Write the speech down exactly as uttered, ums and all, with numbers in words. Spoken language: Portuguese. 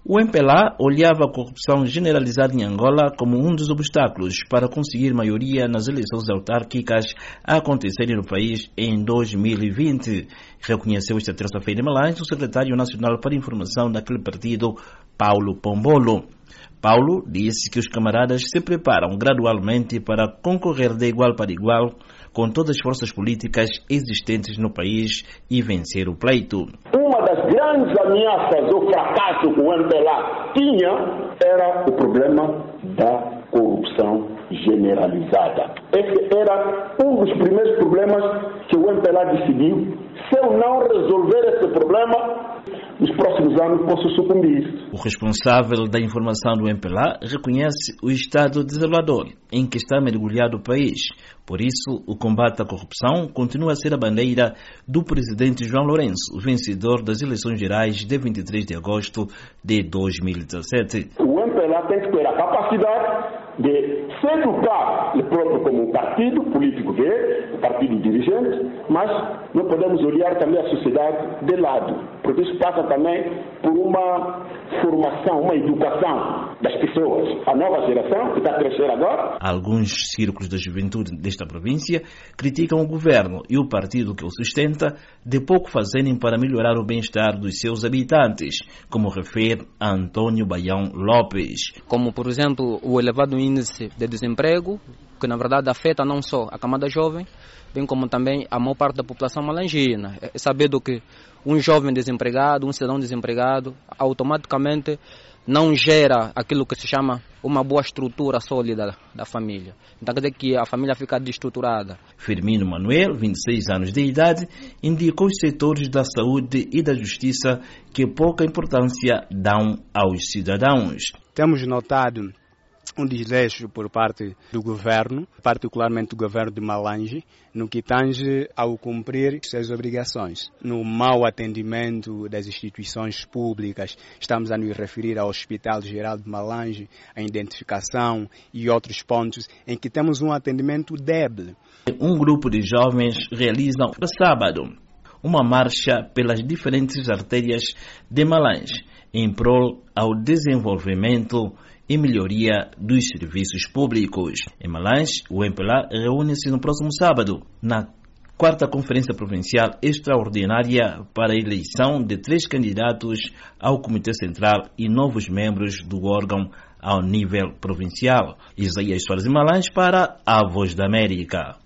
O M P L A olhava a corrupção generalizada em Angola como um dos obstáculos para conseguir maioria nas eleições autárquicas a acontecerem no país em dois mil e vinte. Reconheceu esta terça-feira em Malanje o secretário nacional para a informação daquele partido, Paulo Pombolo. Paulo disse que os camaradas se preparam gradualmente para concorrer de igual para igual com todas as forças políticas existentes no país e vencer o pleito. Uma das grandes ameaças ou fracasso que o M P L A tinha era o problema da corrupção generalizada. Esse era um dos primeiros problemas que o M P L A decidiu. Se eu não resolver esse problema, nos próximos anos posso sucumbir. O responsável da informação do M P L A reconhece o estado desolador em que está mergulhado o país. Por isso, o combate à corrupção continua a ser a bandeira do presidente João Lourenço, vencedor das eleições gerais de vinte e três de agosto de dois mil e dezessete. O M P L A tem que ter a capacidade de se educar ele próprio como um partido político que é, um partido dirigente, mas não podemos olhar também a sociedade de lado, porque isso passa também por uma formação, uma educação das pessoas. A nova geração que está a crescer agora. Alguns círculos da juventude desta província criticam o governo e o partido que o sustenta de pouco fazerem para melhorar o bem-estar dos seus habitantes, como refere Antônio Baião Lopes. Como, por exemplo, o elevado índice de desemprego, que na verdade afeta não só a camada jovem, bem como também a maior parte da população malangina. É sabido que um jovem desempregado, um cidadão desempregado, automaticamente não gera aquilo que se chama uma boa estrutura sólida da família. Então quer dizer que a família fica desestruturada. Firmino Manuel, vinte e seis anos de idade, indicou os setores da saúde e da justiça que pouca importância dão aos cidadãos. Temos notado um desleixo por parte do governo, particularmente do governo de Malanje, no que tange ao cumprir suas obrigações. No mau atendimento das instituições públicas, estamos a nos referir ao Hospital Geral de Malanje, a identificação e outros pontos em que temos um atendimento débil. Um grupo de jovens realiza no sábado uma marcha pelas diferentes artérias de Malanje em prol ao desenvolvimento e melhoria dos serviços públicos. Em Malanje, o M P L A reúne-se no próximo sábado, na quarta Conferência Provincial Extraordinária para a eleição de três candidatos ao Comitê Central e novos membros do órgão ao nível provincial. Isaías Soares de Malanje para a Voz da América.